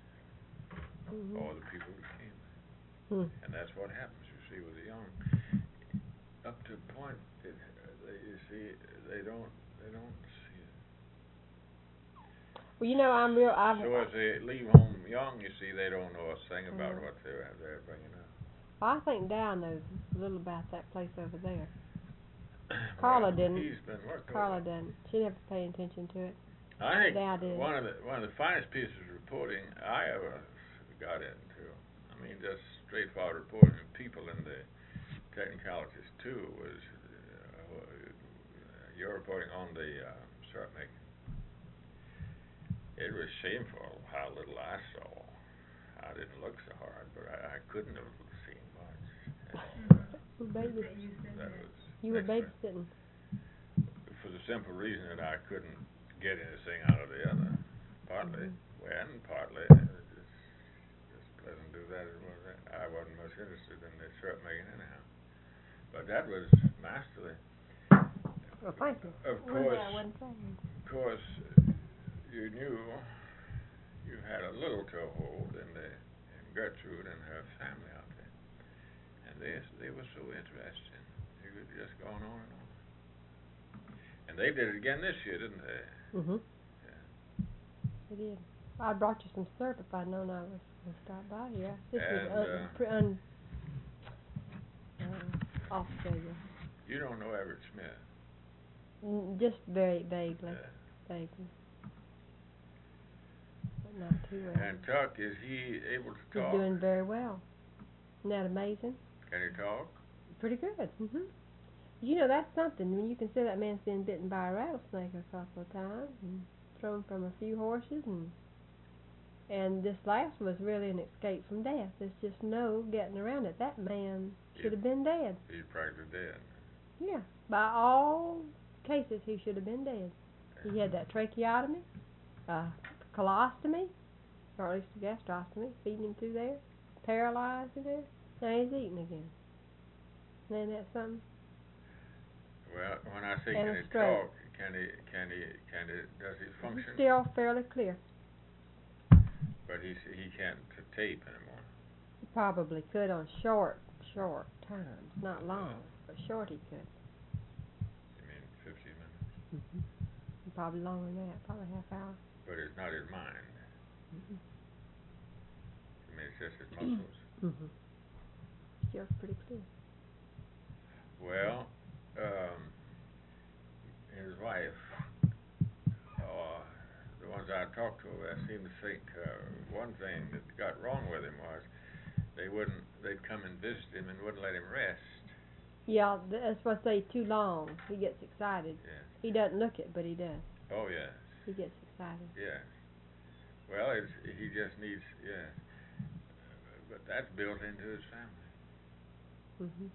Or the people who came. And that's what happens, you see, with the young. Up to a point, you see, they don't see it. Well, you know, so as they leave home young, you see, they don't know a thing about what they're bringing up. Well, I think Dal knows a little about that place over there. Carla didn't. He's been working. Carla didn't. She never paid attention to it. I think Dad did. one of the finest pieces of reporting I ever got into. I mean, just straightforward reporting of people in the technicalities too was you're reporting on the syrup making. It was shameful how little I saw. I didn't look so hard, but I couldn't have seen much. We're babys. That was You were excellent. babysitting. For the simple reason that I couldn't get anything out of the other. Partly when, partly it was just pleasant to do that. I wasn't much interested in the syrup making anyhow. But that was masterly. Well, thank you. Of course, you knew you had a little toehold in Gertrude and her family out there, and they were so interesting. You could just go on and on. And they did it again this year, didn't they? Mhm. Yeah. They did. I brought you some syrup if I'd known I was going to stop by here. This And, was Australia. You don't know Everett Smith. Just very vaguely. Yeah. Vaguely. But not too well. And Tuck, is he able to He's talk? doing very well. Isn't that amazing? Can he talk? Pretty good. You know, that's something. When you consider that man's been bitten by a rattlesnake a couple of times and thrown from a few horses, and this last was really an escape from death. There's just no getting around it. That man should have been dead. He's practically dead. Yeah, by all cases, he should have been dead. He had that tracheotomy, colostomy, or at least a gastrostomy, feeding him through there, paralyzed in there. Now he's eating again. Isn't that something? Well, when I say And can a he stroke. talk, does he function? He's still fairly clear. But he can't tape anymore. He probably could on short terms, not long, but short he could. You mean 15 minutes? Probably longer than that, probably half hour. But it's not his mind. I mean, it's just his muscles. Still pretty clear. Well, his wife, the ones I talked to, I seem to think one thing that got wrong with him was they'd come and visit him and wouldn't let him rest. Yeah, that's what I say, too long. He gets excited. Yes. He doesn't look it, but he does. Oh, yes. He gets excited. Yes. Well, he just needs, yes. But that's built into his family.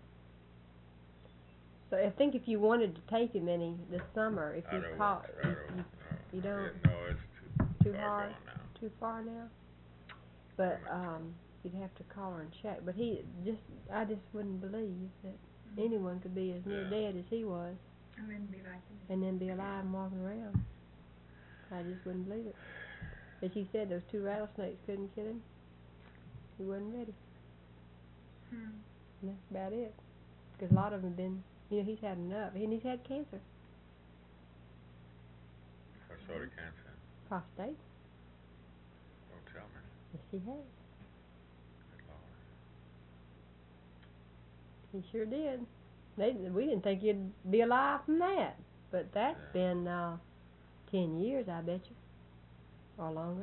So I think if you wanted to take him any this summer, if you caught, you don't. No, it's too far hard, gone now. too far now. But you'd have to call her and check. But I just wouldn't believe that anyone could be as near dead as he was, And then be like and then be alive and walking around. I just wouldn't believe it. As you said, those 2 rattlesnakes couldn't kill him. He wasn't ready. And that's about it. Because a lot of them have been, he's had enough. And he's had cancer. What sort of cancer? Prostate. Don't tell me. Yes, he has. Good Lord. He sure did. We didn't think he'd be alive from that. But that's been 10 years, I bet you. Or longer.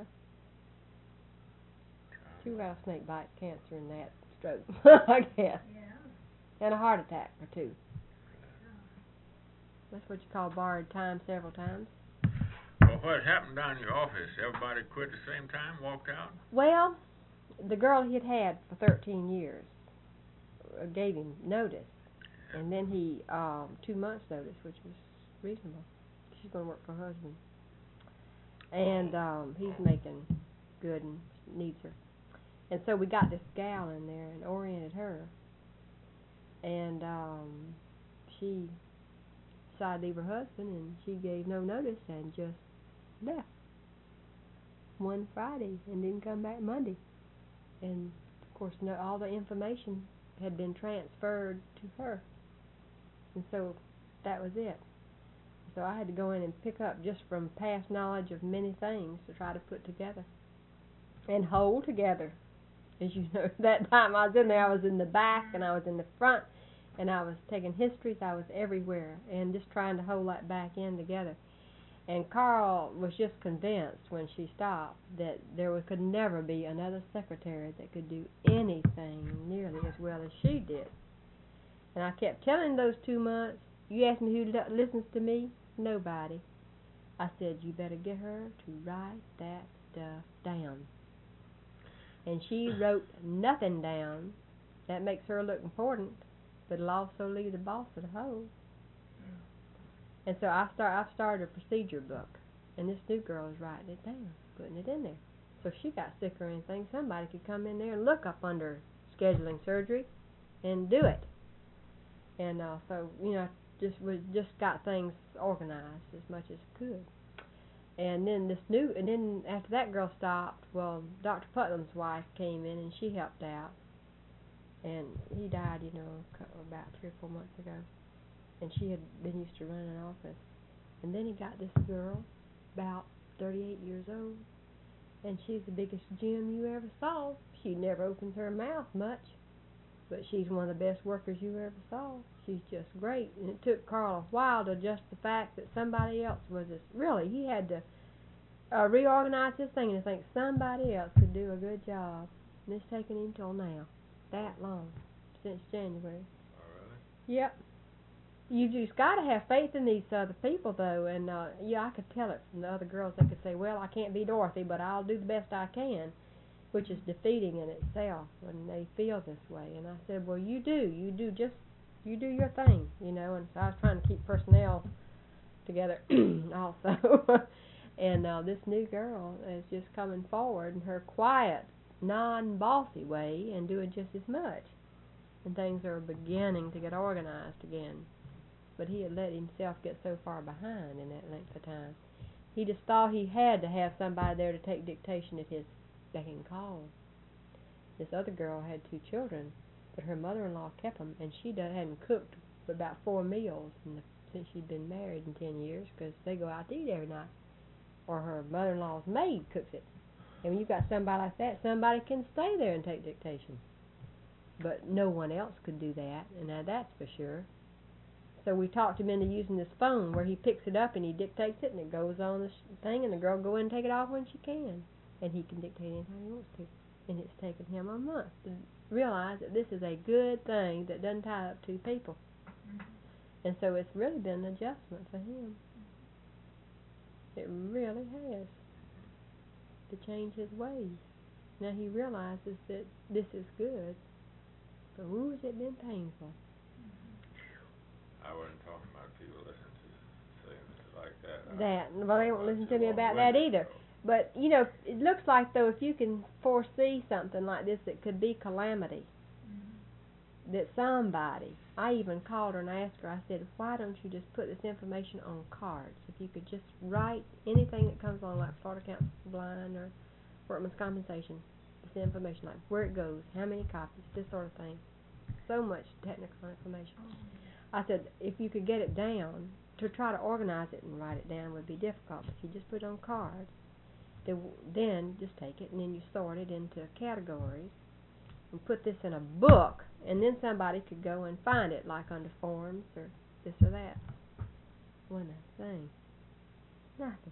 2 rattlesnake bites, cancer, and that stroke, I guess. Yeah. And a heart attack or 2. That's what you call borrowed time several times. Well, what happened down in your office? Everybody quit at the same time, walked out? Well, the girl he'd had for 13 years gave him notice. And then he, 2 months notice, which was reasonable. She's going to work for her husband. And he's making good and needs her. And so we got this gal in there and oriented her. And she decided to leave her husband, and she gave no notice and just left one Friday and didn't come back Monday. And of course, all the information had been transferred to her. And so that was it. So I had to go in and pick up just from past knowledge of many things to try to put together and hold together. As you know, that time I was in there, I was in the back and I was in the front, and I was taking histories. I was everywhere and just trying to hold that back end together. And Carl was just convinced when she stopped that there could never be another secretary that could do anything nearly as well as she did. And I kept telling those 2 months, You ask me who listens to me? Nobody. I said, you better get her to write that stuff down. And she wrote nothing down. That makes her look important, but it'll also leave the boss at home. And so I've started a procedure book, and this new girl is writing it down, putting it in there. So if she got sick or anything, somebody could come in there and look up under scheduling surgery and do it. And so, you know, we just got things organized as much as we could. And then after that girl stopped, well, Dr. Putnam's wife came in and she helped out. And he died, you know, about 3 or 4 months ago. And she had been used to running an office. And then he got this girl, about 38 years old, and she's the biggest gem you ever saw. She never opens her mouth much, but she's one of the best workers you ever saw. She's just great. And it took Carl a while to adjust the fact that somebody else was really, he had to reorganize his thing and think somebody else could do a good job. And it's taken him till now, that long, since January. Oh, really? Yep. You just got to have faith in these other people, though, and yeah, I could tell it from the other girls. They could say, well, I can't be Dorothy, but I'll do the best I can, which is defeating in itself when they feel this way. And I said, well, you do your thing, you know. And so I was trying to keep personnel together also. And this new girl is just coming forward in her quiet, non-bossy way and doing just as much. And things are beginning to get organized again. But he had let himself get so far behind in that length of time. He just thought he had to have somebody there to take dictation at his beck and call. This other girl had 2 children, but her mother-in-law kept them, and she hadn't cooked but about 4 meals since she'd been married in 10 years, because they go out to eat every night. Or her mother-in-law's maid cooks it. And when you've got somebody like that, somebody can stay there and take dictation. But no one else could do that, and now that's for sure. So we talked him into using this phone where he picks it up and he dictates it and it goes on the thing, and the girl go in and take it off when she can. And he can dictate anytime he wants to. And it's taken him a month to realize that this is a good thing that doesn't tie up 2 people. And so it's really been an adjustment for him. It really has. To change his ways. Now he realizes that this is good. But woo, has it been painful. I wasn't talking about people listening to things like that. Well, they won't listen to me about that either. But, you know, it looks like, though, if you can foresee something like this that could be calamity, that somebody, I even called her and asked her, I said, why don't you just put this information on cards? If you could just write anything that comes along, like Florida Council Blind or Workman's Compensation, this information, like where it goes, how many copies, this sort of thing. So much technical information. I said, if you could get it down, to try to organize it and write it down would be difficult. If you just put it on cards, then just take it and then you sort it into categories and put this in a book, and then somebody could go and find it, like under forms or this or that. Wasn't a thing. Nothing.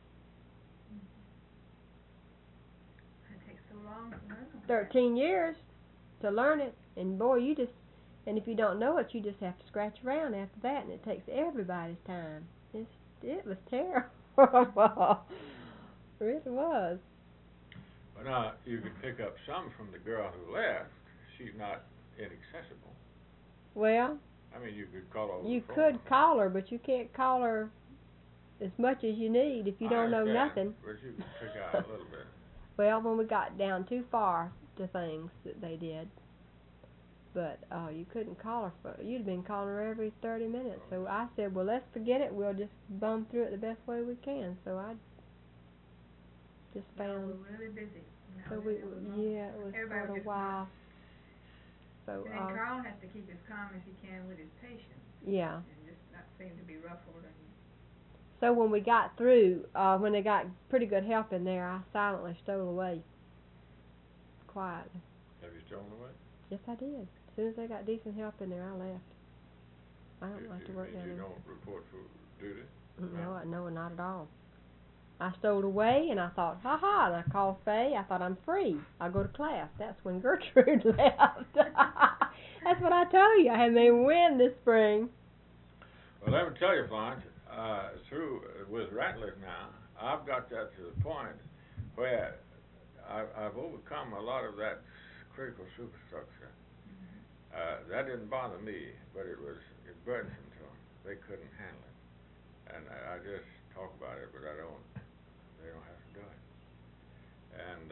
It takes so long to learn. 13 years to learn it, and boy, and if you don't know it, you just have to scratch around after that, and it takes everybody's time. It was terrible. It really was. Well, now, you could pick up some from the girl who left. She's not inaccessible. Well, I mean, you could call her. You could call her, but you can't call her as much as you need if you don't know nothing. But you could pick out a little bit. Well, when we got down too far to things that they did. But you couldn't call her. You'd been calling her every 30 minutes. So I said, well, let's forget it. We'll just bum through it the best way we can. So I just found. We're really busy. So it was quite a while. So and then Carl has to keep as calm as he can with his patients. Yeah. And just not seem to be ruffled. So when we got through, when they got pretty good help in there, I silently stole away. Quietly. Have you stolen away? Yes, I did. As soon as they got decent help in there, I left. I don't like to work down there. You don't report for duty? No, not at all. I stole away, and I thought, ha-ha, and I called Faye. I thought, I'm free. I'll go to class. That's when Gertrude left. That's what I told you. I had made win this spring. Well, let me tell you, Florence, with Ratliff now, I've got that to the point where I've overcome a lot of that critical superstructure. That didn't bother me, but it burdensome to them. They couldn't handle it, and I just talk about it, but they don't have to do it. And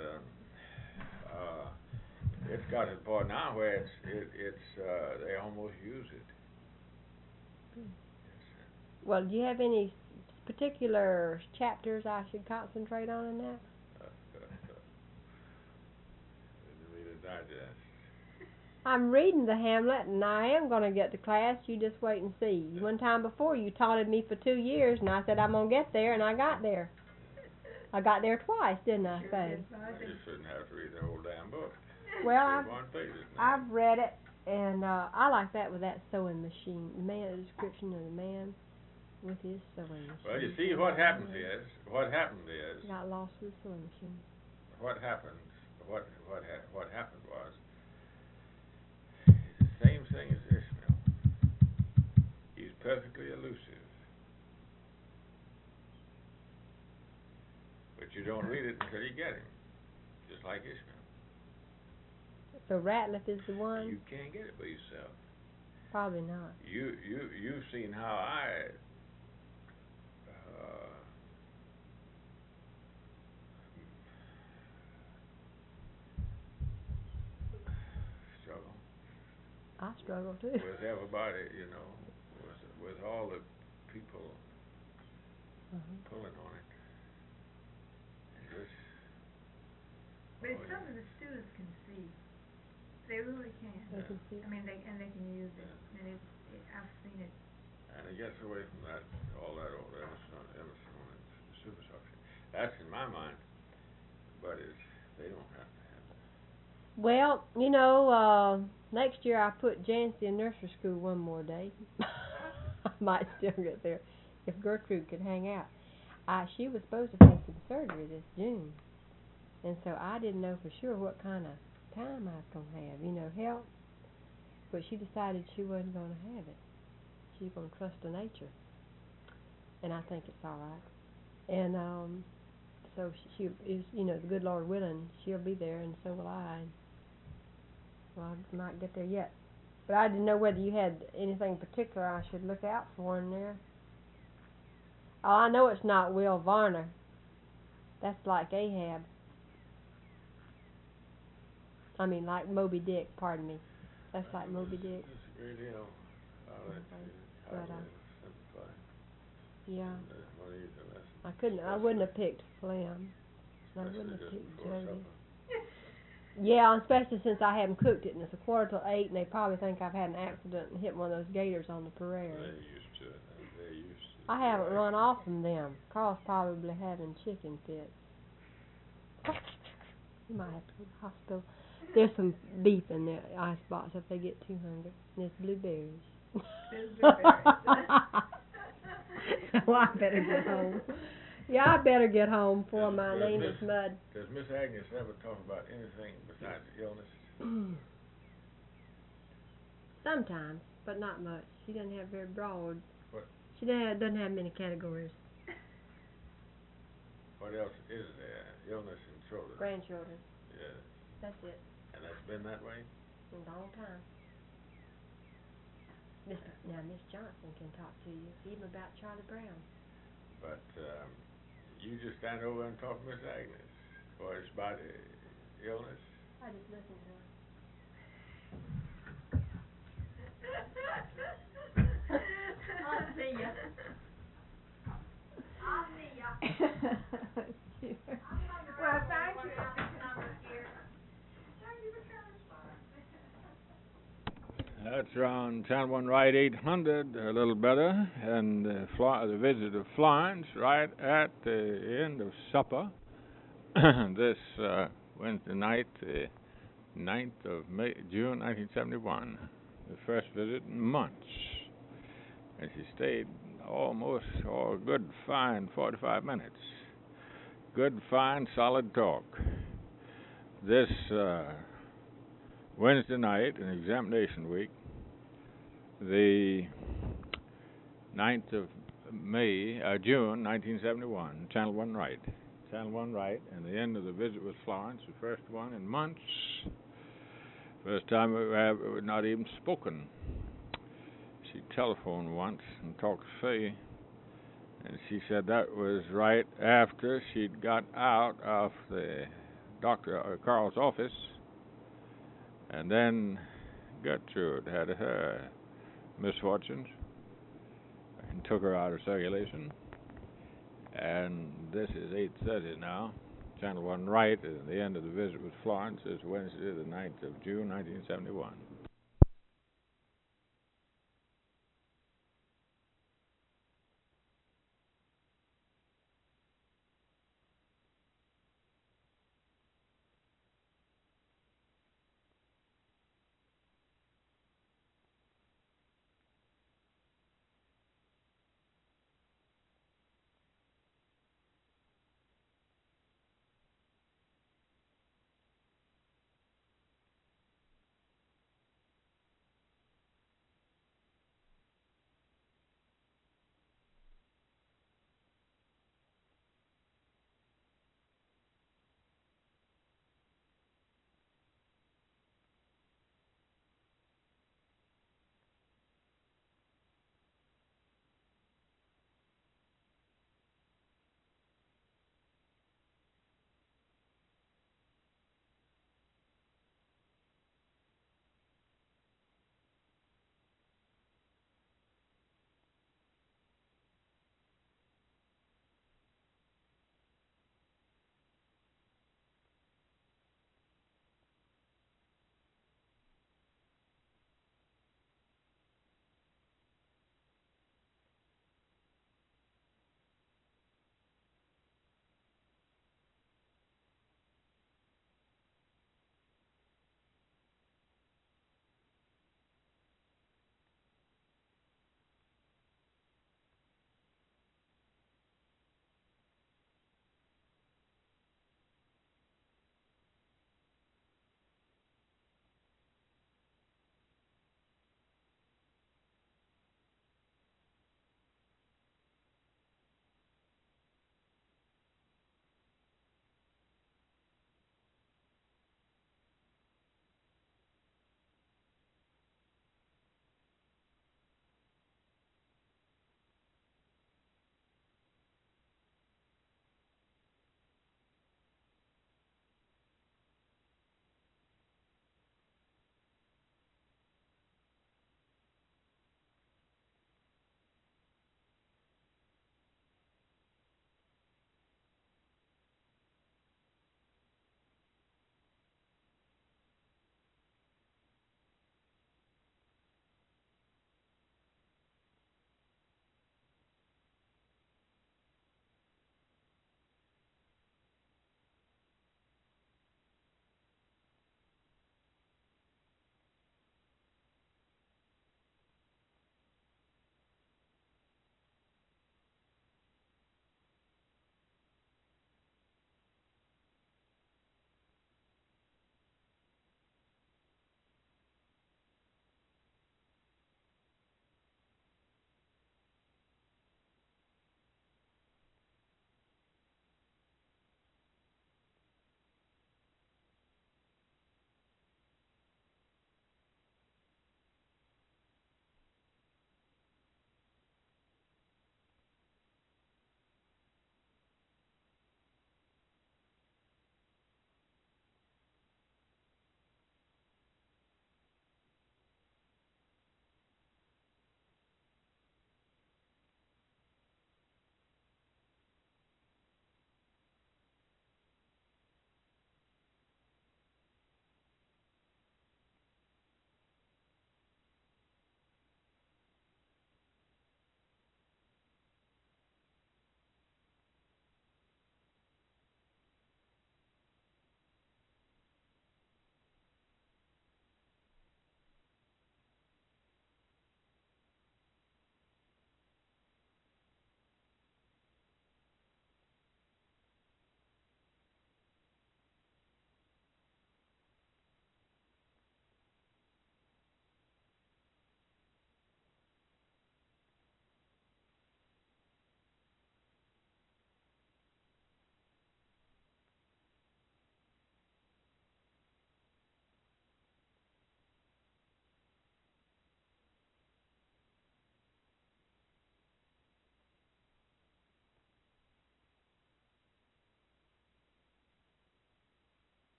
it's got to the point now where they almost use it. Well, do you have any particular chapters I should concentrate on in that? Read a digest. I'm reading the Hamlet, and I am going to get to class. You just wait and see. One time before, you taunted me for 2 years, and I said I'm going to get there, and I got there. I got there twice, didn't I, Faye? You shouldn't have to read the whole damn book. Well, I've read it, and I like that with that sewing machine. The description of the man with his sewing machine. Well, you see, what happened is, got lost with the sewing machine. What happened was, it's the same thing as Ishmael. He's perfectly elusive. But you don't read it until you get him, just like Ishmael. So Ratliff is the one? You can't get it by yourself. Probably not. You've seen how I struggle. I struggle too. With everybody, with all the people pulling on it. But it's something the students can see. They really can. They can see. I mean, they can use it, and I've seen it. And it gets away from all that old Emerson and superstructure. That's in my mind, but they don't have to have that. Well, next year I put Jancy in nursery school one more day. I might still get there if Gertrude could hang out. She was supposed to have some surgery this June, and so I didn't know for sure what kind of time I was going to have, help. But she decided she wasn't going to have it. She's going to trust to nature, and I think it's all right. And so she is, the good Lord willing, she'll be there, and so will I. Well, I might get there yet. But I didn't know whether you had anything particular I should look out for in there. Oh, I know it's not Will Varner. That's like Ahab. I mean, like Moby Dick, pardon me. That's like Moby Dick. It's a great deal. Simplify. Yeah. And, I wouldn't have picked Flem. I wouldn't have picked Jody. Yeah, especially since I haven't cooked it, and it's 7:45, and they probably think I've had an accident and hit one of those gators on the prairie. They're used to it. I haven't run off from them. Carl's probably having chicken fits. You might have to go to the hospital. There's some beef in the icebox if they get too hungry. And there's blueberries. So I better get home. Yeah, I better get home before my name is mud. Does Miss Agnes ever talk about anything besides illness? Sometimes, but not much. She doesn't have very broad. What? She doesn't have many categories. What else is there? Illness and children. Grandchildren. Yeah. That's it. And that's been that way? For a long time. Now, Miss Johnson can talk to you, even about Charlie Brown. But you just stand over and talk to Miss Agnes, or it's about illness. I just listen to her. I'll see ya. I'll see ya. Well, thank you. That's around Channel 1 Right 800, a little better, and the visit of Florence right at the end of supper this Wednesday night, 9th of June 1971, the first visit in months. And she stayed almost a good fine 45 minutes. Good fine solid talk. This Wednesday night, an examination week, the 9th of June 1971, Channel 1 Right. Channel 1 Right, and the end of the visit with Florence, the first one in months. First time we had not even spoken. She telephoned once and talked to Faye, and she said that was right after she'd got out of the Dr. Carl's office, and then Gertrude had her misfortunes and took her out of circulation. And this is 8:30 now. Channel 1 Right, and the end of the visit with Florence is Wednesday, the 9th of June, 1971.